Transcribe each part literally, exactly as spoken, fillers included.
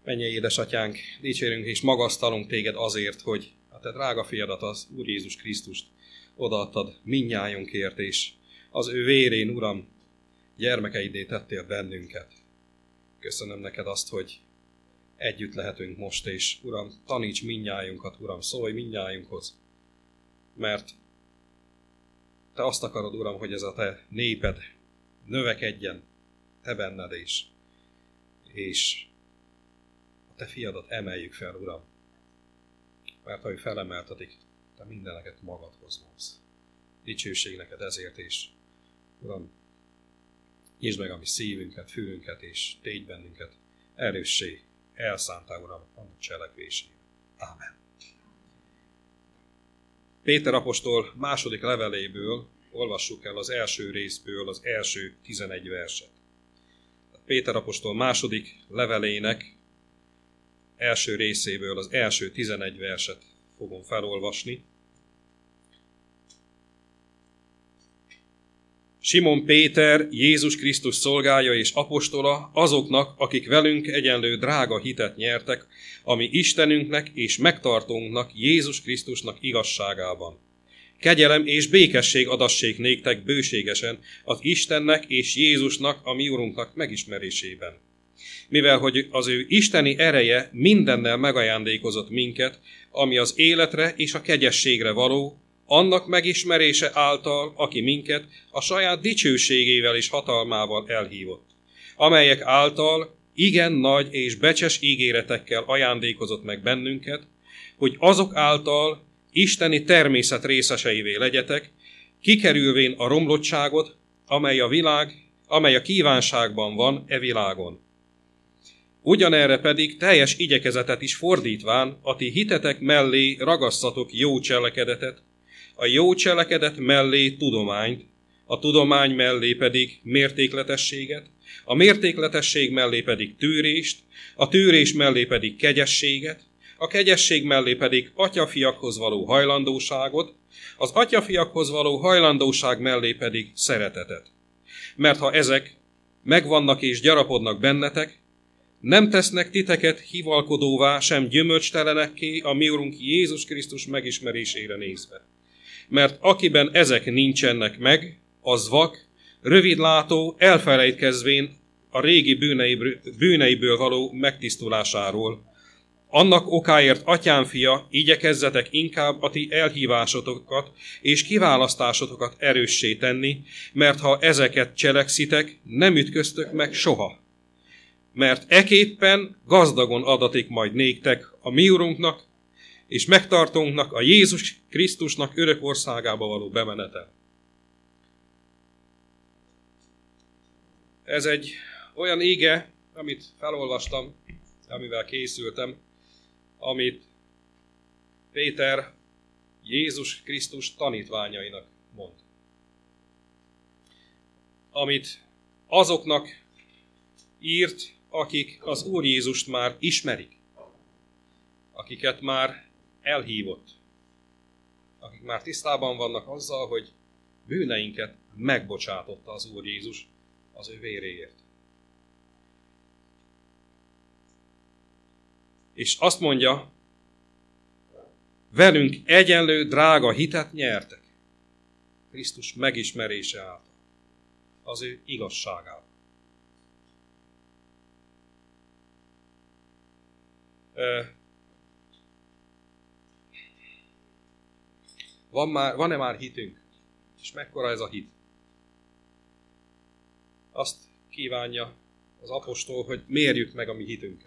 Mennyei édesatyánk, dicsérünk és magasztalunk téged azért, hogy a te drága fiadat, az Úr Jézus Krisztust odaadtad mindnyájunkért, és az ő vérén, Uram, gyermekeiddé tettél bennünket. Köszönöm neked azt, hogy együtt lehetünk most, és Uram, taníts mindnyájunkat, Uram, szólj mindnyájunkhoz, mert te azt akarod, Uram, hogy ez a te néped növekedjen, te benned is, és a te fiadat emeljük fel, Uram, mert ha ő felemeltetik, te mindeneket magadhoz vonsz. Dicsőség neked ezért is, Uram, nyisd meg a mi szívünket, fülünket, és tégy bennünket erőssé, elszántál, Uram, annak cselekvésére. Ámen. Péter apostol második leveléből olvassuk el az első részből az első tizenegy verset. Péter apostol második levelének első részéből az első tizenegy verset fogom felolvasni. Simon Péter, Jézus Krisztus szolgája és apostola azoknak, akik velünk egyenlő drága hitet nyertek, ami Istenünknek és megtartónknak, Jézus Krisztusnak igazságában. Kegyelem és békesség adassék néktek bőségesen az Istennek és Jézusnak, a mi Urunknak megismerésében. Mivel hogy az ő isteni ereje mindennel megajándékozott minket, ami az életre és a kegyességre való, annak megismerése által, aki minket a saját dicsőségével és hatalmával elhívott, amelyek által igen nagy és becses ígéretekkel ajándékozott meg bennünket, hogy azok által isteni természet részeseivé legyetek, kikerülvén a romlottságot, amely a világ, amely a kívánságban van e világon. Ugyanerre pedig teljes igyekezetet is fordítván, a ti hitetek mellé ragasszatok jó cselekedetet, a jó cselekedet mellé tudományt, a tudomány mellé pedig mértékletességet, a mértékletesség mellé pedig tűrést, a tűrés mellé pedig kegyességet, a kegyesség mellé pedig atyafiakhoz való hajlandóságot, az atyafiakhoz való hajlandóság mellé pedig szeretetet. Mert ha ezek megvannak és gyarapodnak bennetek, nem tesznek titeket hivalkodóvá, sem gyümölcstelenekké a mi Urunk Jézus Krisztus megismerésére nézve. Mert akiben ezek nincsenek meg, az vak, rövidlátó, elfelejtkezvén a régi bűneiből, bűneiből való megtisztulásáról. Annak okáért, atyám fia, igyekezzetek inkább a ti elhívásotokat és kiválasztásotokat erőssé tenni, mert ha ezeket cselekszitek, nem ütköztök meg soha. Mert eképpen gazdagon adatik majd néktek a mi Urunknak és megtartónknak, a Jézus Krisztusnak örök országába való bemenetel. Ez egy olyan íge, amit felolvastam, amivel készültem, amit Péter Jézus Krisztus tanítványainak mond. Amit azoknak írt, akik az Úr Jézust már ismerik, akiket már elhívott, akik már tisztában vannak azzal, hogy bűneinket megbocsátotta az Úr Jézus az ő véréért. És azt mondja, velünk egyenlő drága hitet nyertek Krisztus megismerése által, az ő igazságával. Van már, van-e már hitünk? És mekkora ez a hit? Azt kívánja az apostol, hogy mérjük meg a mi hitünket.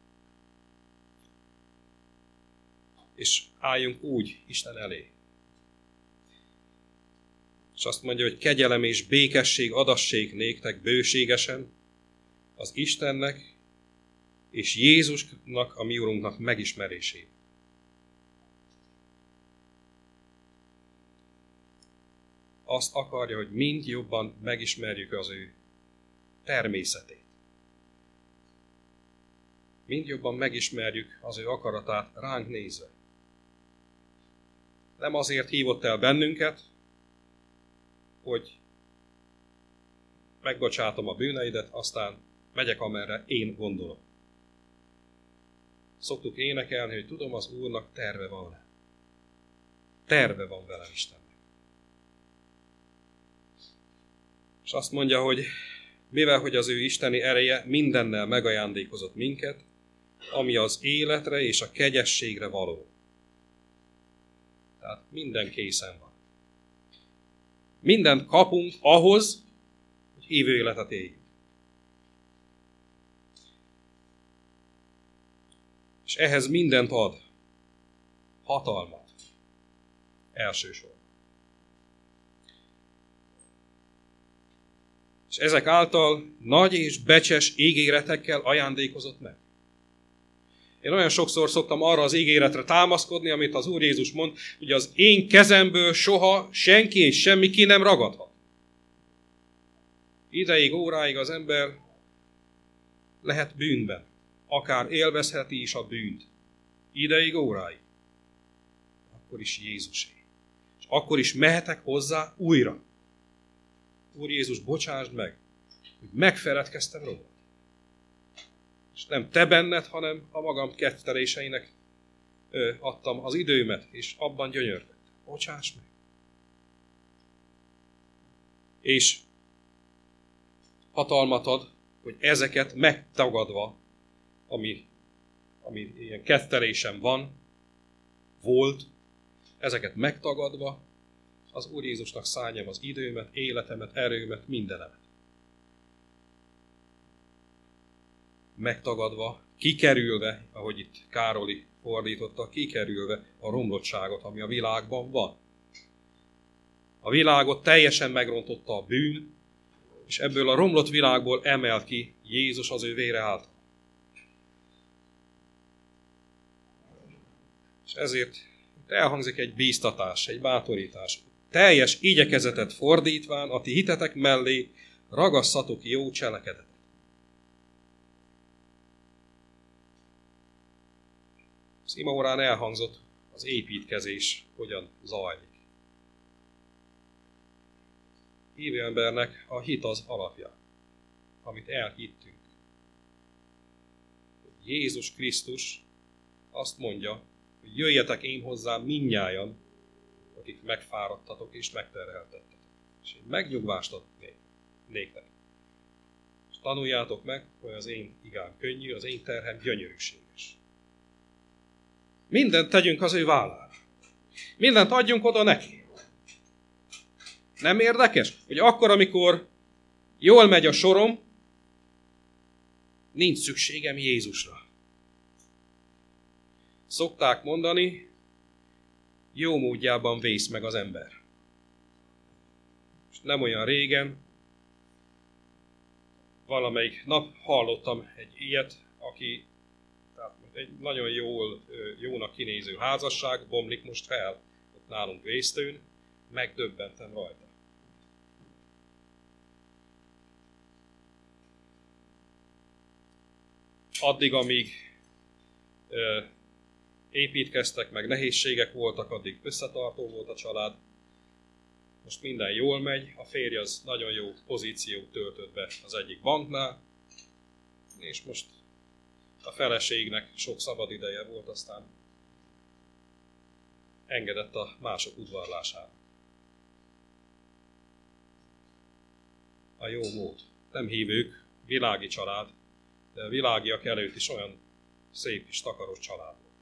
És álljunk úgy Isten elé. És azt mondja, hogy kegyelem és békesség adassék néktek bőségesen az Istennek és Jézusnak, a mi Urunknak megismerését. Azt akarja, hogy mind jobban megismerjük az ő természetét. Mind jobban megismerjük az ő akaratát ránk nézve. Nem azért hívott el bennünket, hogy megbocsátom a bűneidet, aztán megyek, amerre én gondolom. szoktuk énekelni, hogy tudom, az Úrnak terve van. Terve van velem Istennek. És azt mondja, hogy mivel hogy az ő isteni ereje mindennel megajándékozott minket, ami az életre és a kegyességre való. Tehát minden készen van. Mindent kapunk ahhoz, hogy hívő életet éljünk. És ehhez mindent ad. Hatalmat. Elsősorban. És ezek által nagy és becses ígéretekkel ajándékozott meg. Én olyan sokszor szoktam arra az ígéretre támaszkodni, amit az Úr Jézus mond, hogy az én kezemből soha senki és semmi ki nem ragadhat. Ideig, óráig az ember lehet bűnben, akár élvezheti is a bűnt. Ideig, óráig. Akkor is Jézusé. És akkor is mehetek hozzá újra. Úr Jézus, bocsásd meg, hogy megfeledkeztem róla. És nem te benned, hanem a magam ketteléseinek ö, adtam az időmet, és abban gyönyörködtem. Bocsáss meg. És hatalmat ad, hogy ezeket megtagadva, ami, ami ilyen kettelésem van, volt, ezeket megtagadva, az Úr Jézusnak szálljam az időmet, életemet, erőmet, mindenemet. Megtagadva, kikerülve, ahogy itt Károli fordította, kikerülve a romlottságot, ami a világban van. A világot teljesen megrontotta a bűn, és ebből a romlott világból emelt ki Jézus az ő vére által. És ezért elhangzik egy bíztatás, egy bátorítás. Teljes igyekezetet fordítván a ti hitetek mellé ragasszatok jó cselekedetet. Az imaórán elhangzott az építkezés, hogyan zajlik. Hívő embernek a hit az alapja, amit elhittünk. Jézus Krisztus azt mondja, hogy jöjjetek én hozzám mindnyájan, akik megfáradtatok és megterheltettek. És én megnyugvást adnék néktek. És tanuljátok meg, hogy az én igám könnyű, az én terhem gyönyörűséges. Mindent tegyünk az ő vállára. Mindent adjunk oda neki. Nem érdekes, hogy akkor, amikor jól megy a sorom, nincs szükségem Jézusra. Szokták mondani, jó módjában vész meg az ember. És nem olyan régen, valamelyik nap hallottam egy ilyet, aki tehát egy nagyon jól, jónak kinéző házasság bomlik most fel, ott nálunk Vésztőn, megdöbbentem rajta. Addig, amíg ö, építkeztek, meg nehézségek voltak, addig összetartó volt a család. Most minden jól megy, a férj az nagyon jó pozíciót töltött be az egyik banknál, és most a feleségnek sok szabad ideje volt, aztán engedett a mások udvarlására. A jó mód. Nem hívők, világi család, de a világiak előtt is olyan szép és takaros család volt.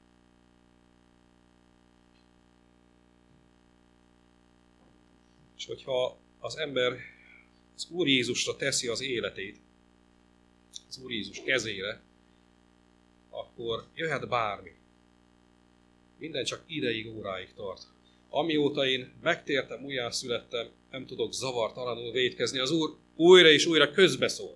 És hogyha az ember az Úr Jézusra teszi az életét, az Úr Jézus kezére, akkor jöhet bármi. Minden csak ideig, óráig tart. Amióta én megtértem, újjászülettem, nem tudok zavartalanul vétkezni, az Úr újra és újra közbeszól.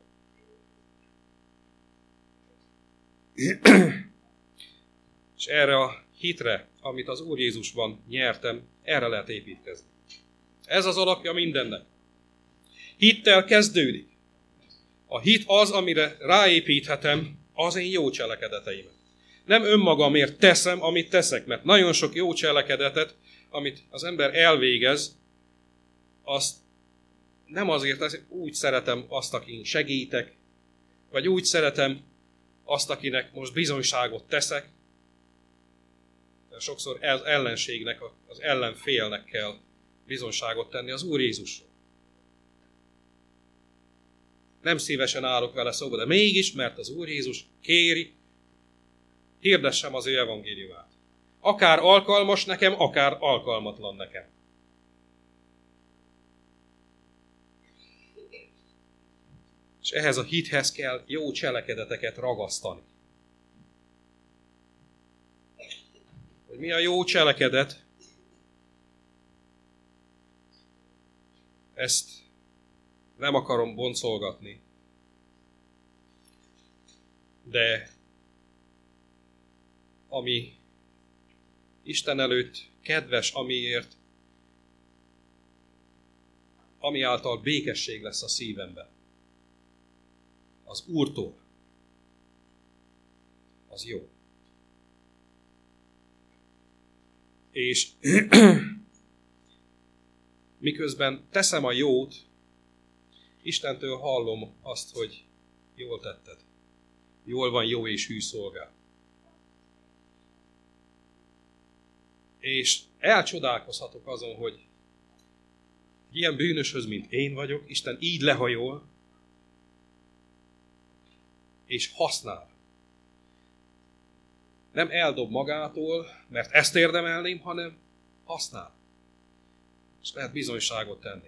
És erre a hitre, amit az Úr Jézusban nyertem, erre lehet építkezni. Ez az alapja mindennek. Hittel kezdődik. A hit az, amire ráépíthetem az én jó cselekedeteimet. Nem önmagamért teszem, amit teszek, mert nagyon sok jó cselekedetet, amit az ember elvégez, azt nem azért, úgy szeretem azt, akin segítek, vagy úgy szeretem azt, akinek most bizonyságot teszek. Sokszor az ellenségnek, az ellenfélnek kell bizonyságot tenni az Úr Jézusról. Nem szívesen állok vele szóba, de mégis, mert az Úr Jézus kéri, hirdessem az ő evangéliumát. Akár alkalmas nekem, akár alkalmatlan nekem. És ehhez a hithez kell jó cselekedeteket ragasztani. Hogy mi a jó cselekedet? Ezt nem akarom boncolgatni. De ami Isten előtt kedves, amiért, ami által békesség lesz a szívemben, az Úrtól, az jó. És miközben teszem a jót, Istentől hallom azt, hogy jól tetted. Jól van, jó és hű szolgál. És elcsodálkozhatok azon, hogy ilyen bűnöshöz, mint én vagyok, Isten így lehajol, és használ. Nem eldob magától, mert ezt érdemelném, hanem használ. És lehet bizonyságot tenni.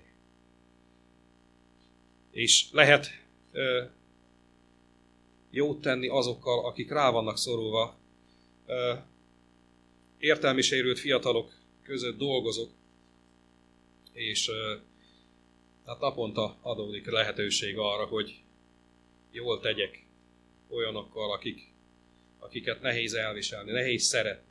És lehet ö, jót tenni azokkal, akik rá vannak szorulva. Ö, értelmi sérült fiatalok között dolgozok, és ö, hát naponta adódik lehetőség arra, hogy jól tegyek olyanokkal, akik, akiket nehéz elviselni, nehéz szeretni.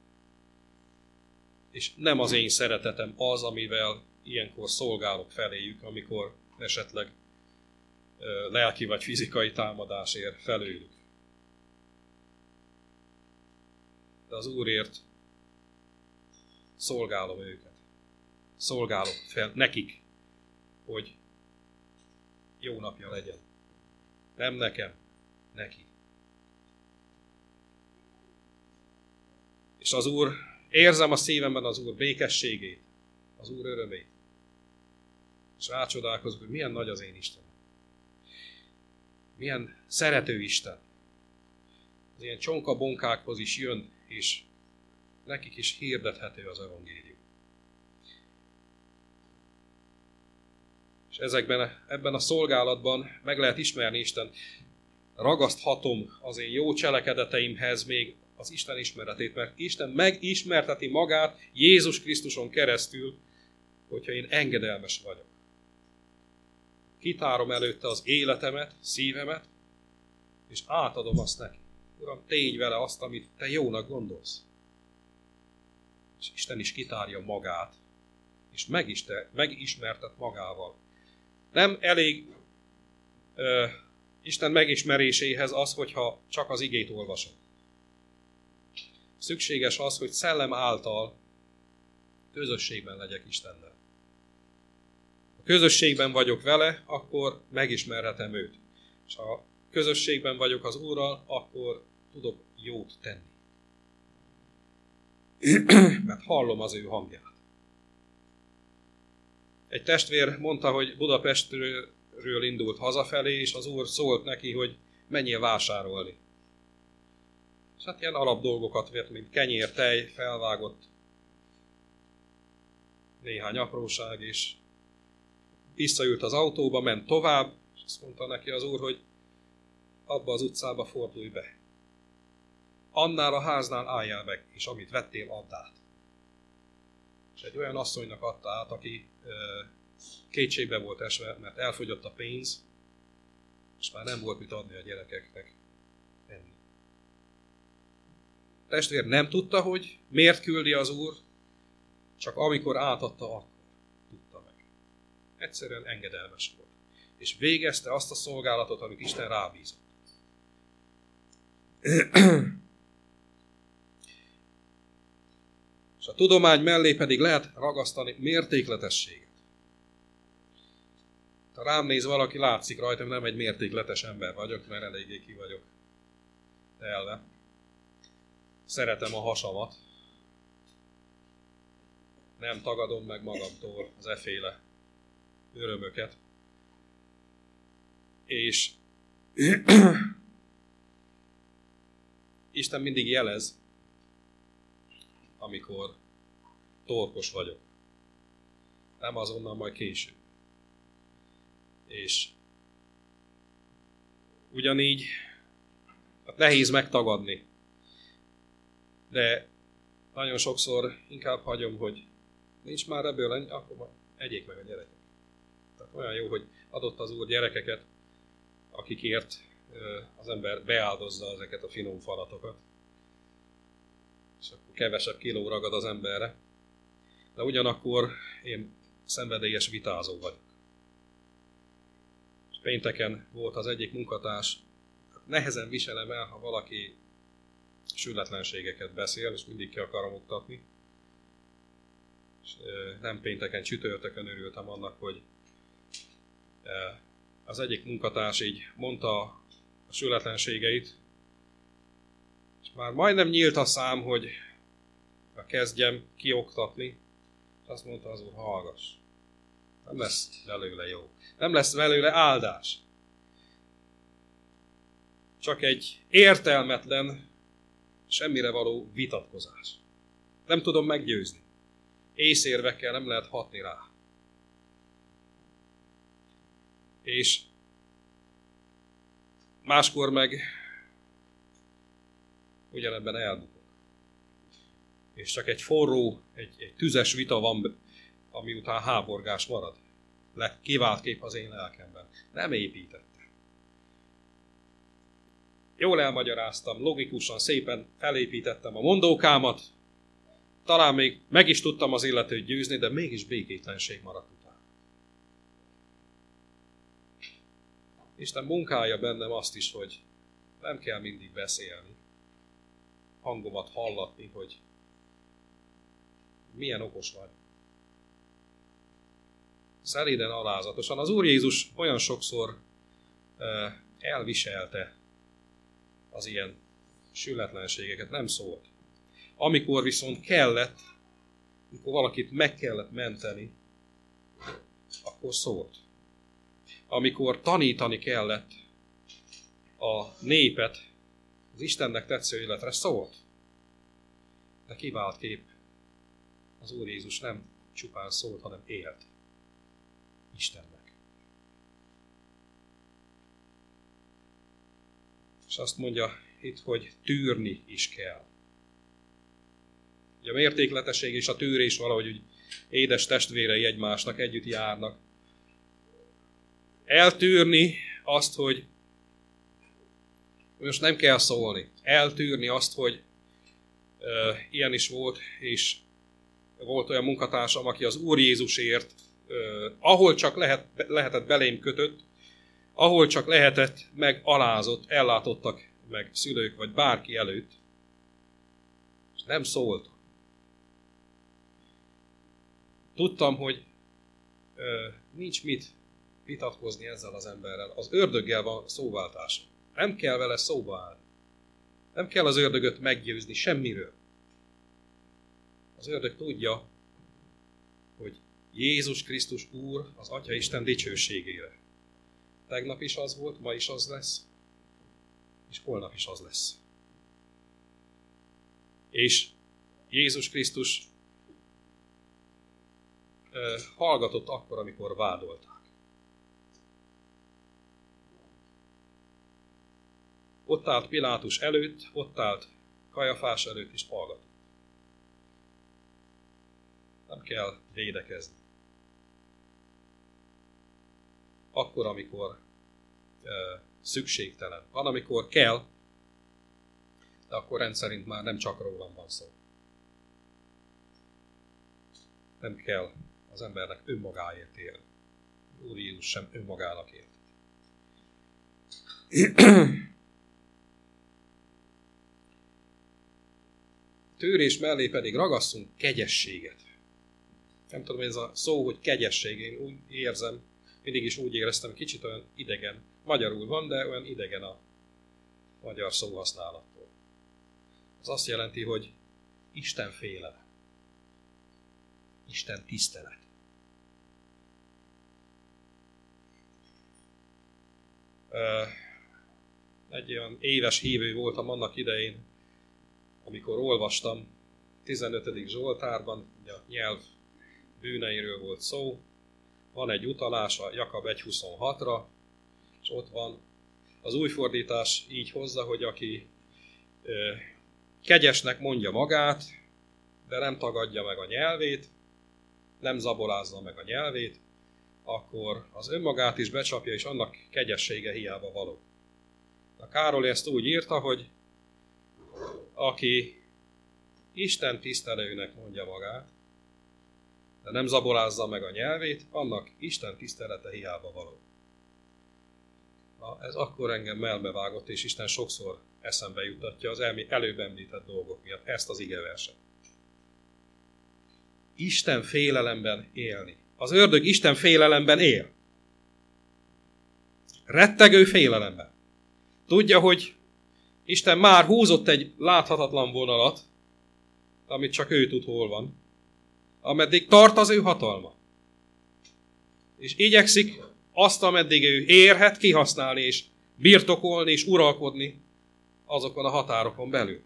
És nem az én szeretetem az, amivel ilyenkor szolgálok feléjük, amikor esetleg ö, lelki vagy fizikai támadás ér felőlük. De az Úrért szolgálom őket. Szolgálok fel nekik, hogy jó napja legyen. Nem nekem, neki. És az Úr, érzem a szívemben az Úr békességét, az Úr örömét. És rácsodálkozok, hogy milyen nagy az én Istenem. Milyen szerető Isten. Az ilyen csonka-bonkákhoz is jön, és nekik is hirdethető az evangélium. És ezekben, ebben a szolgálatban meg lehet ismerni Isten. Ragaszthatom az én jó cselekedeteimhez még az Isten ismeretét, mert Isten megismerteti magát Jézus Krisztuson keresztül, hogyha én engedelmes vagyok. Kitárom előtte az életemet, szívemet, és átadom azt neki. Uram, tégy vele azt, amit te jónak gondolsz. És Isten is kitárja magát, és megismertet magával. Nem elég ö, Isten megismeréséhez az, hogyha csak az igét olvasom. Szükséges az, hogy szellem által közösségben legyek Istennel. Ha közösségben vagyok vele, akkor megismerhetem őt. És ha közösségben vagyok az Úrral, akkor tudok jót tenni. Mert hallom az ő hangját. Egy testvér mondta, hogy Budapestről indult hazafelé, és az Úr szólt neki, hogy menjél vásárolni. És hát ilyen alap dolgokat vett, mint kenyér, tej, felvágott néhány apróság, és visszaült az autóba, ment tovább, és azt mondta neki az Úr, hogy abba az utcába fordulj be. Annál a háznál álljál meg, és amit vettél, add át. És egy olyan asszonynak adta át, aki ö, kétségbe volt esve, mert elfogyott a pénz, és már nem volt mit adni a gyerekeknek enni. A testvér nem tudta, hogy miért küldi az Úr, csak amikor átadta, akkor tudta meg. Egyszerűen engedelmes volt. És végezte azt a szolgálatot, amit Isten rábízott. És a tudomány mellé pedig lehet ragasztani mértékletességet. Ha rám néz valaki, látszik rajtam, nem egy mértékletes ember vagyok, mert eléggé ki vagyok telve. Szeretem a hasamat. Nem tagadom meg magamtól az efféle örömöket. És Isten mindig jelez, amikor torkos vagyok. Nem azonnal, majd később. És ugyanígy hát nehéz megtagadni. De nagyon sokszor inkább hagyom, hogy nincs már ebből ennyi, akkor már egyék meg a gyerekek. Tehát olyan jó, hogy adott az Úr gyerekeket, akikért az ember beáldozza ezeket a finom falatokat. És akkor kevesebb kiló ragad az emberre. De ugyanakkor én szenvedélyes vitázó vagyok. És pénteken volt az egyik munkatárs, nehezen viselem el, ha valaki sületlenségeket beszél, és mindig ki akarom oktatni. És nem pénteken, csütörtökön örültem annak, hogy az egyik munkatárs így mondta a sületlenségeit, és már majdnem nyílt a szám, hogy kezdjem kioktatni, és azt mondta az Úr, hallgass, nem lesz belőle jó, nem lesz belőle áldás. Csak egy értelmetlen, semmire való vitatkozás. Nem tudom meggyőzni. Észérvekkel nem lehet hatni rá. És máskor meg ugyanebben elbukok. És csak egy forró, egy, egy tüzes vita van, ami után háborgás marad. Le, kivált kép az én lelkemben. Nem építette. Jól elmagyaráztam, logikusan, szépen felépítettem a mondókámat, talán még meg is tudtam az illetőt győzni, de mégis békétlenség maradt utána. Isten munkálja bennem azt is, hogy nem kell mindig beszélni, hangomat hallatni, hogy milyen okos vagy. Szelíden, alázatosan. Az Úr Jézus olyan sokszor uh, elviselte az ilyen sületlenségeket, nem szólt. Amikor viszont kellett, amikor valakit meg kellett menteni, akkor szólt. Amikor tanítani kellett a népet az Istennek tetsző életre, szólt. De kivált kép, az Úr Jézus nem csupán szólt, hanem élt Istennek. És azt mondja itt, hogy tűrni is kell. Ugye a mértékletesség és a tűrés valahogy úgy édes testvérei egymásnak együtt járnak. Eltűrni azt, hogy most nem kell szólni. Eltűrni azt, hogy uh, ilyen is volt, és volt olyan munkatársam, aki az Úr Jézusért, uh, ahol csak lehet, lehetett belém kötött, ahol csak lehetett, meg alázott, ellátottak meg szülők, vagy bárki előtt. És nem szólt. Tudtam, hogy ö, nincs mit vitatkozni ezzel az emberrel. Az ördöggel van szóváltás. Nem kell vele szóba állni. Nem kell az ördögöt meggyőzni semmiről. Az ördög tudja, hogy Jézus Krisztus Úr az Atya Isten dicsőségére. Tegnap is az volt, ma is az lesz, és holnap is az lesz. És Jézus Krisztus uh, hallgatott akkor, amikor vádolták. Ott állt Pilátus előtt, ott állt Kajafás előtt, és hallgatott. Nem kell védekezni. Akkor, amikor e, szükségtelen. Van, amikor kell, de akkor rendszerint már nem csak rólam van szó. Nem kell az embernek önmagáért élni. Úr Jézus sem önmagának élt. Tűrés mellé pedig ragasszunk kegyességet. Nem tudom, hogy ez a szó, hogy kegyesség, én úgy érzem, mindig is úgy éreztem, kicsit olyan idegen. Magyarul van, de olyan idegen a magyar szóhasználattól. Ez azt jelenti, hogy Isten félelem. Isten tisztelet. Egy olyan éves hívő voltam annak idején, amikor olvastam tizenötödik Zsoltárban, ugye a nyelv bűneiről volt szó, van egy utalás a Jakab egy huszonhatra, és ott van, az új fordítás így hozza, hogy aki ö, kegyesnek mondja magát, de nem tagadja meg a nyelvét, nem zabolázza meg a nyelvét, akkor az önmagát is becsapja, és annak kegyessége hiába való. A Károly ezt úgy írta, hogy aki Isten tisztelőnek mondja magát, de nem zabolázza meg a nyelvét, annak Isten tisztelete hiába való. Na, ez akkor engem melbevágott, és Isten sokszor eszembe juttatja az előbb említett dolgok miatt ezt az igeverset. Isten félelemben élni. Az ördög Isten félelemben él. Rettegő félelemben. Tudja, hogy Isten már húzott egy láthatatlan vonalat, amit csak ő tud, hol van, ameddig tart az ő hatalma. És igyekszik azt, ameddig ő érhet, kihasználni, és birtokolni, és uralkodni azokon a határokon belül.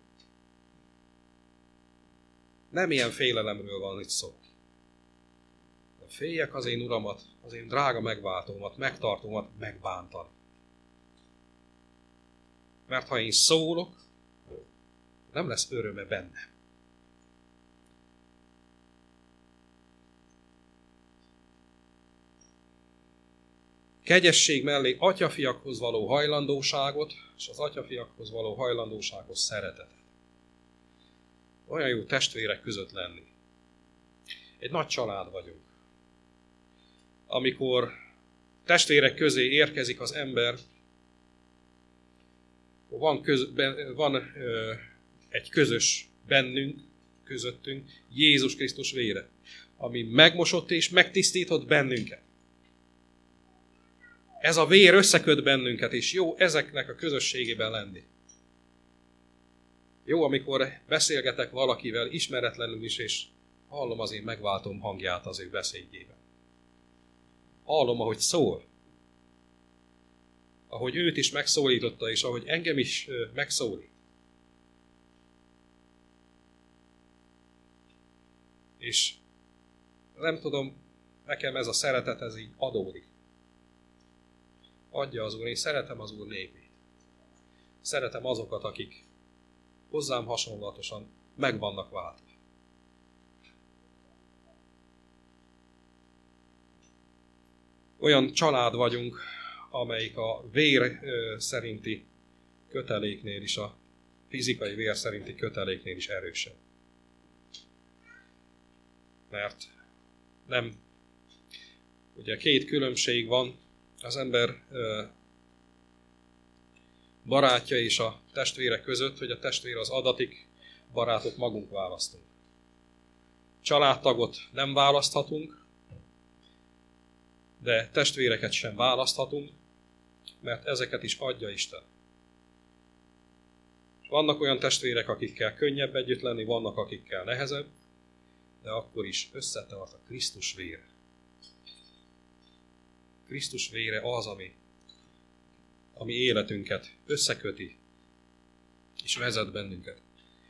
Nem ilyen félelemről van itt szó. De féljek az én uramat, az én drága megváltómat, megtartómat megbántani. Mert ha én szólok, nem lesz öröme benne. Kegyesség mellé atyafiakhoz való hajlandóságot, és az atyafiakhoz való hajlandósághoz szeretetet. Olyan jó testvérek között lenni. Egy nagy család vagyunk. Amikor testvérek közé érkezik az ember, van, köz, ben, van ö, egy közös bennünk, közöttünk, Jézus Krisztus vére, ami megmosott és megtisztított bennünket. Ez a vér összeköt bennünket, és jó ezeknek a közösségében lenni. Jó, amikor beszélgetek valakivel, ismeretlenül is, és hallom az én megváltom hangját az ő beszédjében. Hallom, ahogy szól. Ahogy őt is megszólította, és ahogy engem is megszólít. És nem tudom, nekem ez a szeretet, ez így adódik. Adja az Úr, én szeretem az Úr népét. Szeretem azokat, akik hozzám hasonlatosan meg vannak váltva. Olyan család vagyunk, amelyik a vér szerinti köteléknél is, a fizikai vér szerinti köteléknél is erősebb. Mert nem, ugye két különbség van, az ember barátja és a testvérek között, hogy a testvér az adatik, barátot magunk választunk. Családtagot nem választhatunk, de testvéreket sem választhatunk, mert ezeket is adja Isten. Vannak olyan testvérek, akikkel könnyebb együtt lenni, vannak akikkel nehezebb, de akkor is összetart a Krisztus vére. Krisztus vére az, ami, ami életünket összeköti, és vezet bennünket.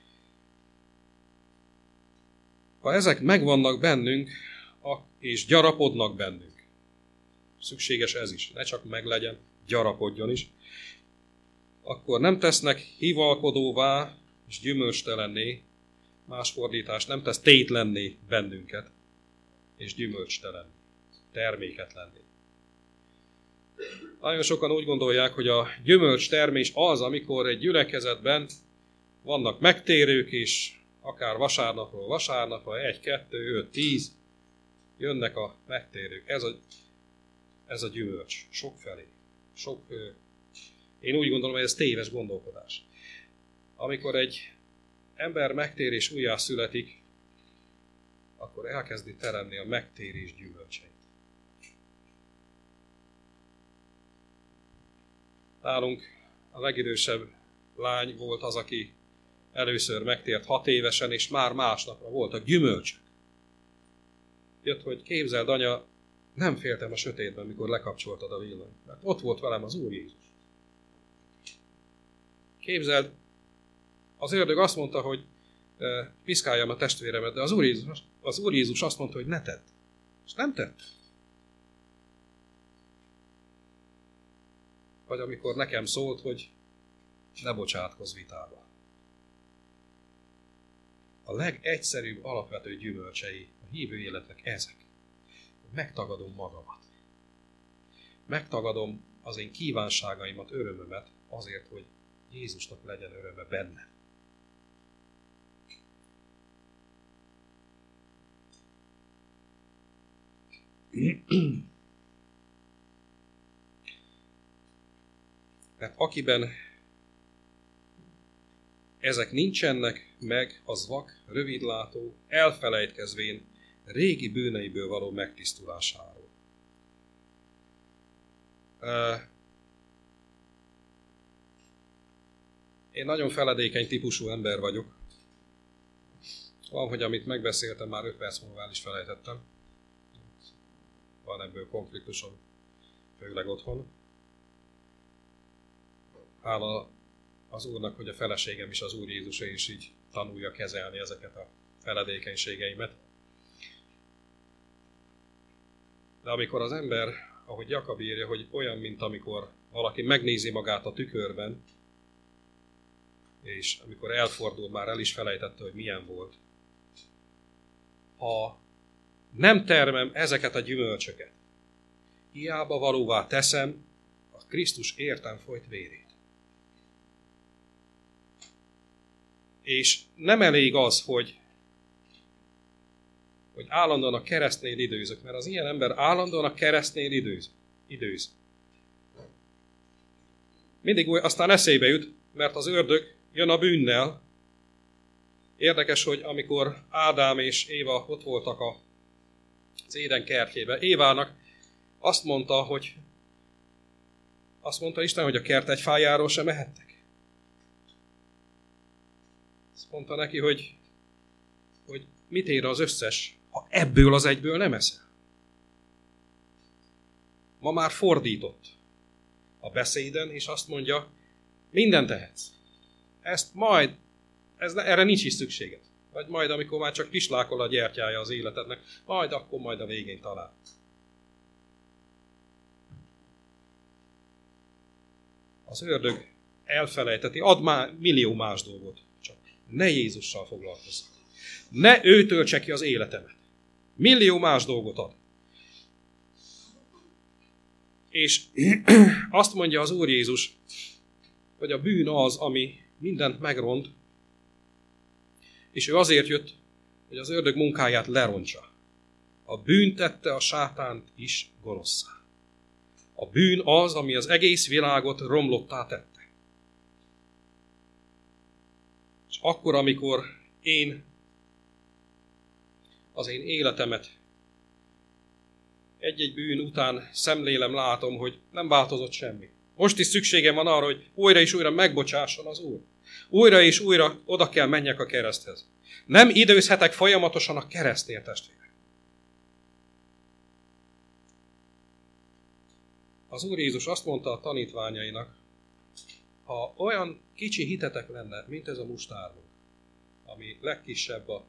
Ha ezek megvannak bennünk, és gyarapodnak bennünk, szükséges ez is, ne csak meglegyen, gyarapodjon is, akkor nem tesznek hivalkodóvá és gyümölcstelenné, más fordítás, nem tesz tétlenné bennünket, és gyümölcstelen, terméketlenné. Nagyon sokan úgy gondolják, hogy a gyümölcs termés az, amikor egy gyülekezetben vannak megtérők, és akár vasárnapról vasárnapra, egy, kettő, öt, tíz, jönnek a megtérők. Ez a, ez a gyümölcs. Sokfelé. Sok, én úgy gondolom, hogy ez téves gondolkodás. Amikor egy ember megtér és újjá születik, akkor elkezdi teremni a megtérés gyümölcseit. Nálunk a legidősebb lány volt az, aki először megtért hat évesen, és már másnapra voltak gyümölcsök. Jött, hogy képzeld, anya, nem féltem a sötétben, mikor lekapcsoltad a villanyt, mert ott volt velem az Úr Jézus. Képzeld, az ördög azt mondta, hogy e, piszkáljam a testvéremet, de az Úr Jézus, az Úr Jézus azt mondta, hogy ne tedd. És nem tett. Vagy amikor nekem szólt, hogy ne bocsátkozz vitába. A legegyszerűbb, alapvető gyümölcsei a hívő életnek ezek. Megtagadom magamat. Megtagadom az én kívánságaimat, örömömet azért, hogy Jézusnak legyen öröme benne. Mert akiben ezek nincsenek meg, az vak, rövidlátó, elfelejtkezvén régi bűneiből való megtisztulásáról. Én nagyon feledékeny típusú ember vagyok. Van, hogy amit megbeszéltem, már öt perc múlva el is felejtettem. Van ebből konfliktusom, főleg otthon. Hála az Úrnak, hogy a feleségem is az Úr Jézus is így tanulja kezelni ezeket a feledékenységeimet. De amikor az ember, ahogy Jakab írja, hogy olyan, mint amikor valaki megnézi magát a tükörben, és amikor elfordul, már el is felejtette, hogy milyen volt. Ha nem termem ezeket a gyümölcsöket, hiába valóvá teszem a Krisztus értem folyt vérét. És nem elég az, hogy, hogy állandóan a keresztnél időzök, mert az ilyen ember állandóan a keresztnél időz. időz. Mindig úgy, aztán eszébe jut, mert az ördög jön a bűnnel. Érdekes, hogy amikor Ádám és Éva ott voltak a, az Éden kertjében, Évának azt mondta, hogy azt mondta Isten, hogy a kert egy fájáról sem mehettek. Azt mondta neki, hogy, hogy mit ér az összes, ha ebből az egyből nem eszel. Ma már fordított a beszéden, és azt mondja, mindent tehetsz. Ezt majd, ez, erre nincs is szükséged. Vagy majd, amikor már csak pislákol a gyertyája az életednek, majd akkor majd a végén talál. Az ördög elfelejteti, ad már millió más dolgot, csak ne Jézussal foglalkozzak. Ne ő töltse ki az életemet. Millió más dolgot ad. És azt mondja az Úr Jézus, hogy a bűn az, ami mindent megront, és ő azért jött, hogy az ördög munkáját lerontsa. A bűn tette a sátánt is gonoszszá. A bűn az, ami az egész világot romlottá tette. És akkor, amikor én az én életemet egy-egy bűn után szemlélem, látom, hogy nem változott semmi. Most is szükségem van arra, hogy újra és újra megbocsásson az Úr. Újra és újra oda kell menjek a kereszthez. Nem időzhetek folyamatosan a keresztnél, testvérek. Az Úr Jézus azt mondta a tanítványainak, ha olyan kicsi hitetek lenne, mint ez a mustármag, ami legkisebb a,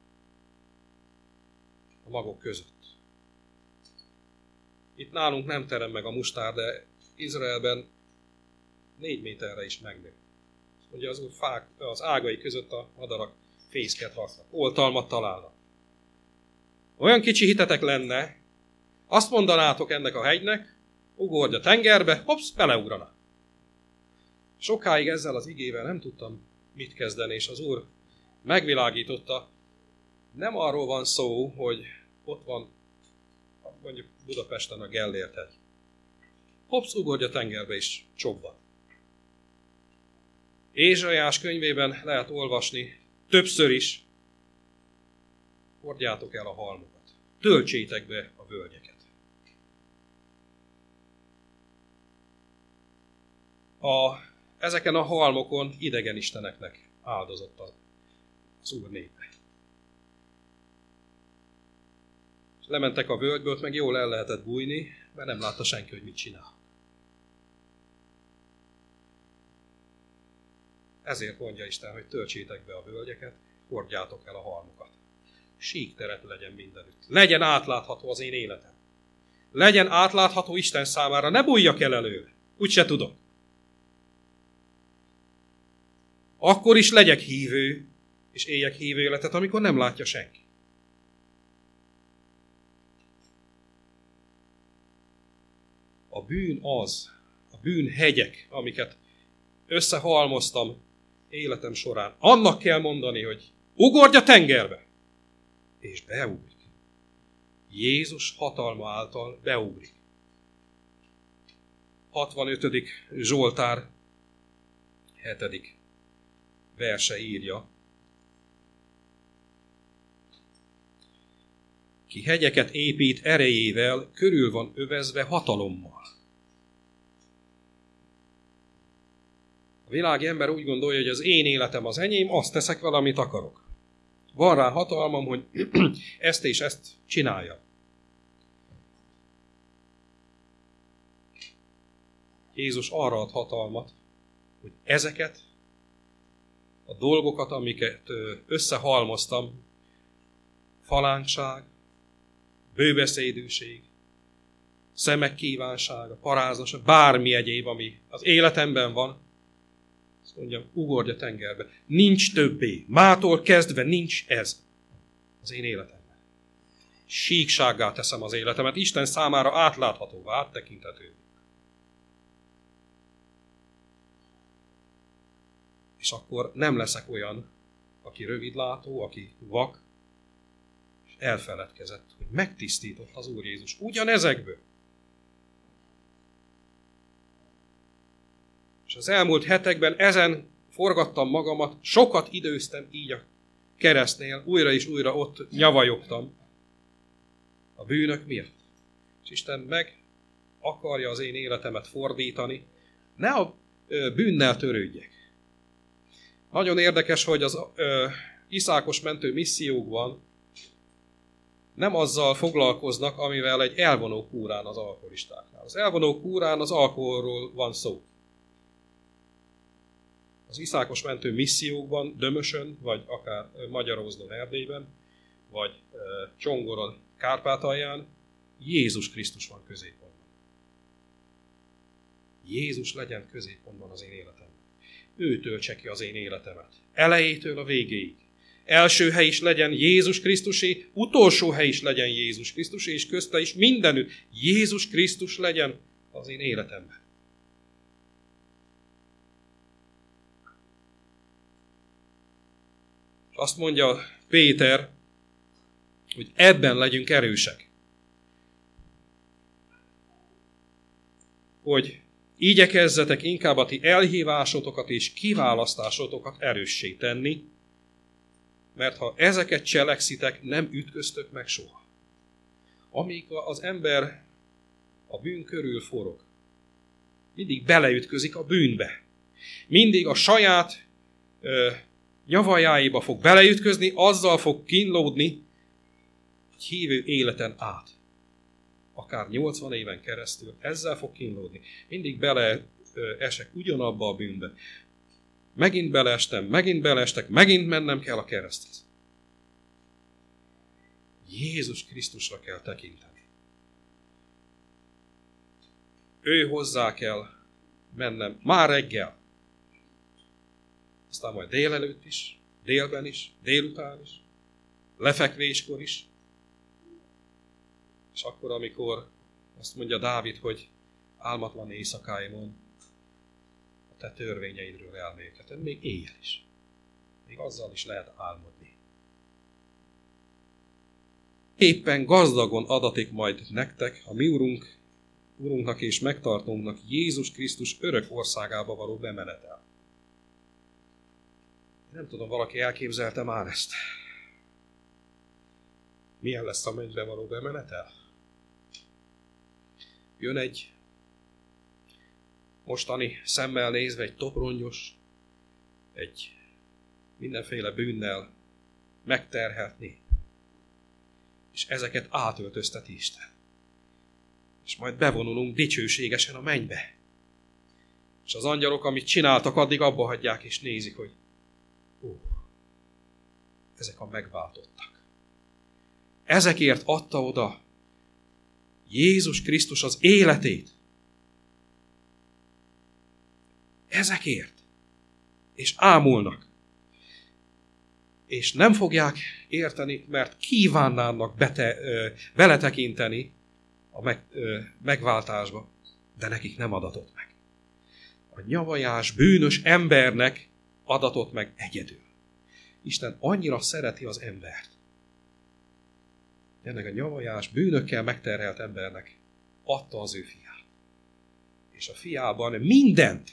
a magok között. Itt nálunk nem terem meg a mustár, de Izraelben négy méterre is megnő. Ugye az úr fák, az ágai között a madarak fészket raknak, oltalmat találnak. Olyan kicsi hitetek lenne, azt mondanátok ennek a hegynek, ugorj a tengerbe, hopsz, beleugrana. Sokáig ezzel az igével nem tudtam mit kezdeni, és az Úr megvilágította, nem arról van szó, hogy ott van mondjuk Budapesten a Gellért hegy. Hopsz, ugorj a tengerbe is, csobban. Ézsaiás könyvében lehet olvasni többször is, hordjátok el a halmokat, töltsétek be a völgyeket. A ezeken a halmokon idegen isteneknek áldozott az Úr népe. Lementek a völgyből, meg jól el lehetett bújni, mert nem látta senki, hogy mit csinál. Ezért mondja Isten, hogy töltsétek be a völgyeket, hordjátok el a halmokat. Síkteret legyen mindenütt. Legyen átlátható az én életem. Legyen átlátható Isten számára, ne bújjak el előle. Úgyse tudok. Akkor is legyek hívő, és éljek hívő életet, amikor nem látja senki. A bűn az, a bűn hegyek, amiket összehalmoztam életem során. Annak kell mondani, hogy ugorj a tengerbe, és beugrik. Jézus hatalma által beugrik. hatvanötödik Zsoltár hetedik verse írja. Ki hegyeket épít erejével, körül van övezve hatalommal. A világi ember úgy gondolja, hogy az én életem az enyém, azt teszek vele, amit akarok. Van rá hatalmam, hogy ezt és ezt csinálja. Jézus arra ad hatalmat, hogy ezeket a dolgokat, amiket összehalmoztam, falánkság, bőbeszédűség, szemek kívánsága, paráznaság, bármi egyéb, ami az életemben van, azt mondjam, ugorj a tengerbe. Nincs többé. Mától kezdve nincs ez az én életemben. Síksággá teszem az életemet. Isten számára átláthatóvá, áttekinthető. És akkor nem leszek olyan, aki rövidlátó, aki vak, és elfeledkezett, hogy megtisztított az Úr Jézus ugyanezekből. És az elmúlt hetekben ezen forgattam magamat, sokat időztem így a keresztnél, újra és újra ott nyavajogtam a bűnök miatt. És Isten meg akarja az én életemet fordítani, ne a bűnnel törődjek. Nagyon érdekes, hogy az ö, iszákos mentő missziókban nem azzal foglalkoznak, amivel egy elvonó kúrán az alkoholistáknál. Az elvonó kúrán az alkoholról van szó. Az iszákos mentő missziókban, Dömösön, vagy akár Magyarózdon, Erdélyben, vagy e, Csongoron, Kárpátalján Jézus Krisztus van középpontban. Jézus legyen középpontban az én életemben. Ő töltse ki az én életemet. Elejétől a végéig. Első hely is legyen Jézus Krisztusé, utolsó hely is legyen Jézus Krisztusé, és közte is mindenütt Jézus Krisztus legyen az én életemben. Azt mondja Péter, hogy ebben legyünk erősek. Hogy igyekezzetek inkább a ti elhívásotokat és kiválasztásotokat erőssé tenni, mert ha ezeket cselekszitek, nem ütköztök meg soha. Amíg az ember a bűn körül forog, mindig beleütközik a bűnbe. Mindig a saját ö, nyavajáiba fog beleütközni, azzal fog kínlódni egy hívő életen át. Akár nyolcvan éven keresztül ezzel fog kínlódni. Mindig beleesek ugyanabba a bűnbe. Megint beleestem, megint beleestek, megint mennem kell a kereszthez. Jézus Krisztusra kell tekinteni. Ő hozzá kell mennem már reggel. Aztán majd délelőtt is, délben is, délután is, lefekvéskor is. És akkor, amikor azt mondja Dávid, hogy álmatlan éjszakáimon a te törvényeidről elmélkedem, még éjjel is. Még azzal is lehet álmodni. Éppen gazdagon adatik majd nektek a mi Urunk, Urunknak és megtartónknak Jézus Krisztus örök országába való bemenetel. Nem tudom, valaki elképzelte már ezt. Milyen lesz a mennybe való bemenetel? Jön egy mostani szemmel nézve egy toprongyos, egy mindenféle bűnnel megterhelt nép. És ezeket átöltözteti Isten. És majd bevonulunk dicsőségesen a mennybe. És az angyalok, amit csináltak, addig abba hagyják, és nézik, hogy ó, ezek a megváltottak. Ezekért adta oda Jézus Krisztus az életét. Ezekért. És ámulnak. És nem fogják érteni, mert kívánnának bete, ö, beletekinteni a meg, ö, megváltásba, de nekik nem adatott meg. A nyavajás, bűnös embernek adatott meg egyedül. Isten annyira szereti az embert. Ennek a nyavajás, bűnökkel megterhelt embernek adta az ő fiát. És a fiában mindent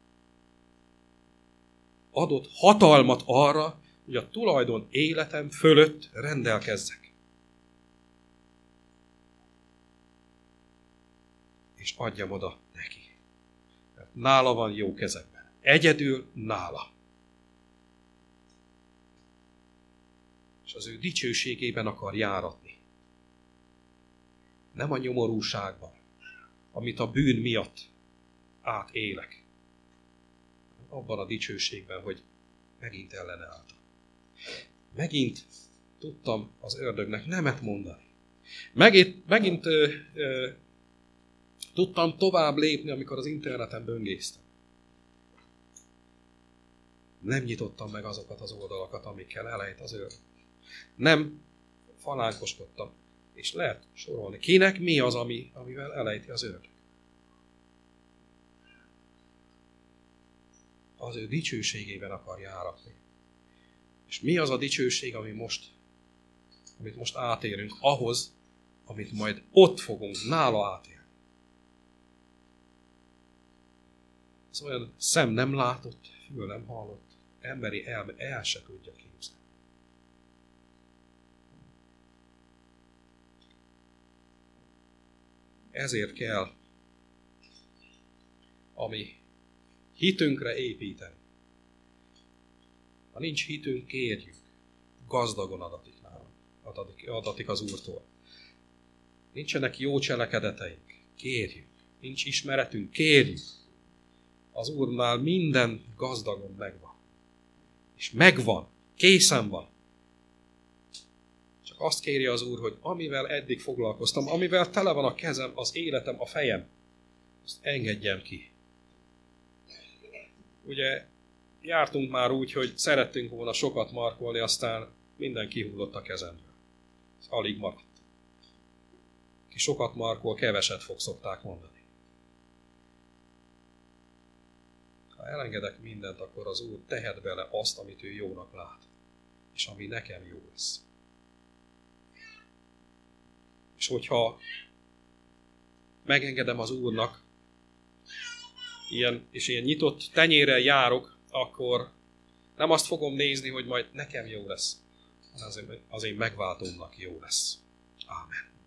adott hatalmat arra, hogy a tulajdon életem fölött rendelkezzek. És adjam oda neki. Mert nála van jó kezekben. Egyedül nála. És az ő dicsőségében akar járatni. Nem a nyomorúságban, amit a bűn miatt átélek. Abban a dicsőségben, hogy megint ellenálltam. Megint tudtam az ördögnek nemet mondani. Megint, megint ö, ö, tudtam tovább lépni, amikor az interneten böngésztem. Nem nyitottam meg azokat az oldalakat, amikkel elejt az ördög. Nem falánkoskodtam. És lehet sorolni. Kinek mi az, ami, amivel elejti az ördög? Az ő dicsőségében akar járatni. És mi az a dicsőség, ami most, amit most átérünk, ahhoz, amit majd ott fogunk nála átélni. Ez olyan szem nem látott, fül nem hallott, emberi elme el se tudja képzelni. Ezért kell a mi hitünkre építeni. Ha nincs hitünk, kérjük. Gazdagon adatik nálunk. Adatik, adatik az Úrtól. Nincsenek jó cselekedeteink. Kérjük. Nincs ismeretünk. Kérjük. Az Úrnál minden gazdagon megvan. És megvan. Készen van. Csak azt kéri az Úr, hogy amivel eddig foglalkoztam, amivel tele van a kezem, az életem, a fejem, azt engedjem ki. Ugye jártunk már úgy, hogy szerettünk volna sokat markolni, aztán minden kihullott a kezemből. Ez alig maradt. Ki sokat markol, keveset fog, szokták mondani. Ha elengedek mindent, akkor az Úr tehet bele azt, amit ő jónak lát, és ami nekem jó lesz. És hogyha megengedem az Úrnak, ilyen, és ilyen nyitott tenyérrel járok, akkor nem azt fogom nézni, hogy majd nekem jó lesz, hanem az én megváltómnak jó lesz. Ámen.